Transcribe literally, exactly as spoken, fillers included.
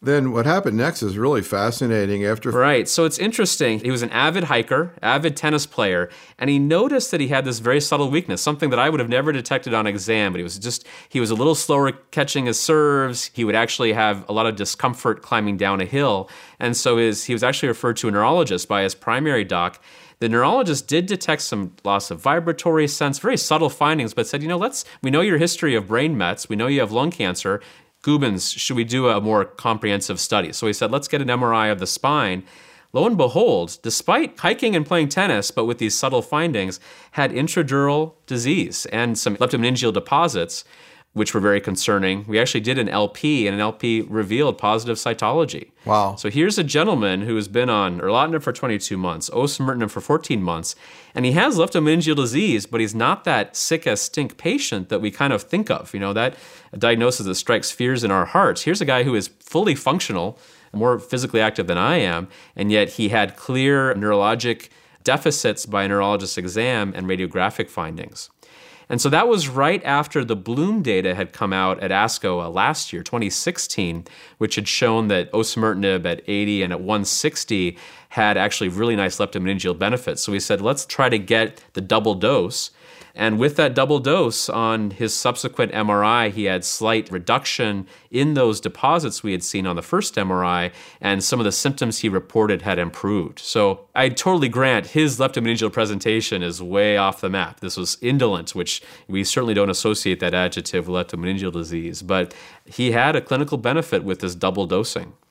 then what happened next is really fascinating. After Right. So it's interesting. He was an avid hiker, avid tennis player, and he noticed that he had this very subtle weakness, something that I would have never detected on exam, but he was just, he was a little slower catching his serves. He would actually have a lot of discomfort climbing down a hill. And so his, he was actually referred to a neurologist by his primary doc. The neurologist did detect some loss of vibratory sense, very subtle findings, but said, you know, let's, we know your history of brain mets. We know you have lung cancer. Gubens, should we do a more comprehensive study? So he said, let's get an M R I of the spine. Lo and behold, despite hiking and playing tennis, but with these subtle findings, had intradural disease and some leptomeningeal deposits, which were very concerning. We actually did an L P, and an L P revealed positive cytology. Wow. So here's a gentleman who has been on erlotinib for twenty-two months, osimertinib for fourteen months, and he has leptomeningeal disease, but he's not that sick as stink patient that we kind of think of. You know, that diagnosis that strikes fears in our hearts. Here's a guy who is fully functional, more physically active than I am, and yet he had clear neurologic deficits by a neurologist's exam and radiographic findings. And so that was right after the Bloom data had come out at ASCO uh, last year, twenty sixteen, which had shown that osimertinib at eighty and at one sixty had actually really nice leptomeningeal benefits. So we said, let's try to get the double dose. And with that double dose on his subsequent M R I, he had slight reduction in those deposits we had seen on the first M R I, and some of the symptoms he reported had improved. So I totally grant his leptomeningeal presentation is way off the map. This was indolent, which we certainly don't associate that adjective with leptomeningeal disease, but he had a clinical benefit with this double dosing.